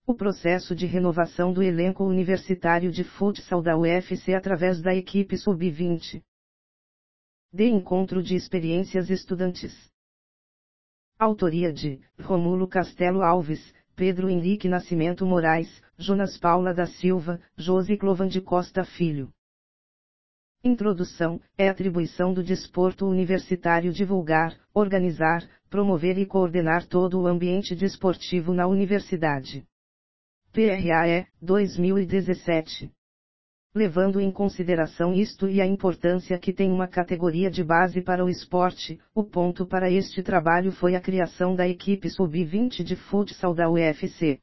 O processo de renovação do elenco universitário de futsal da UFC através da equipe sub-20. De encontro de experiências estudantes. Autoria de Rômulo Castelo Alves, Pedro Henrique Nascimento Moraes, Jonas Paula da Silva, Josi Clovan de Costa Filho. Introdução: é atribuição do desporto universitário divulgar, organizar, promover e coordenar todo o ambiente desportivo na universidade. PRAE, 2017. Levando em consideração isto e a importância que tem uma categoria de base para o esporte, o ponto para este trabalho foi a criação da equipe sub-20 de futsal da UFC.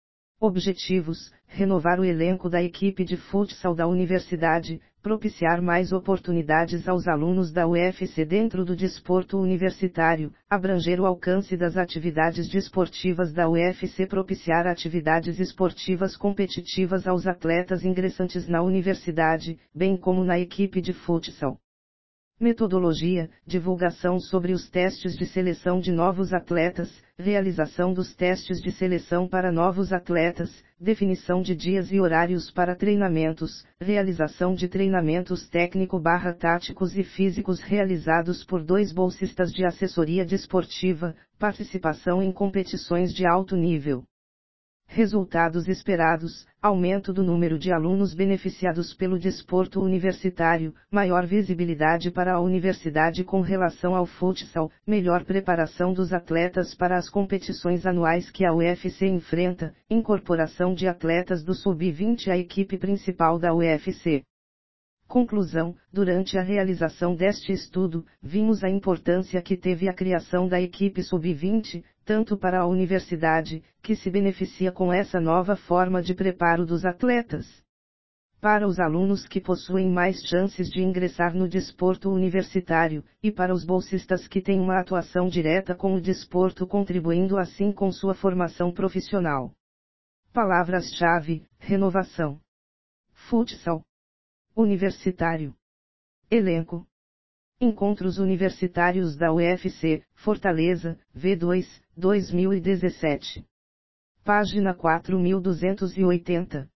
Objetivos: renovar o elenco da equipe de futsal da universidade, propiciar mais oportunidades aos alunos da UFC dentro do desporto universitário, abranger o alcance das atividades desportivas da UFC, propiciar atividades esportivas competitivas aos atletas ingressantes na universidade, bem como na equipe de futsal. Metodologia: divulgação sobre os testes de seleção de novos atletas, realização dos testes de seleção para novos atletas, definição de dias e horários para treinamentos, realização de treinamentos técnico/táticos e físicos realizados por 2 bolsistas de assessoria desportiva, participação em competições de alto nível. Resultados esperados: aumento do número de alunos beneficiados pelo desporto universitário, maior visibilidade para a universidade com relação ao futsal, melhor preparação dos atletas para as competições anuais que a UFC enfrenta, incorporação de atletas do sub-20 à equipe principal da UFC. Conclusão: durante a realização deste estudo, vimos a importância que teve a criação da equipe sub-20, tanto para a universidade, que se beneficia com essa nova forma de preparo dos atletas, para os alunos que possuem mais chances de ingressar no desporto universitário, e para os bolsistas que têm uma atuação direta com o desporto, contribuindo assim com sua formação profissional. Palavras-chave: renovação, futsal, universitário, elenco. Encontros Universitários da UFC, Fortaleza, V2, 2017. Página 4280.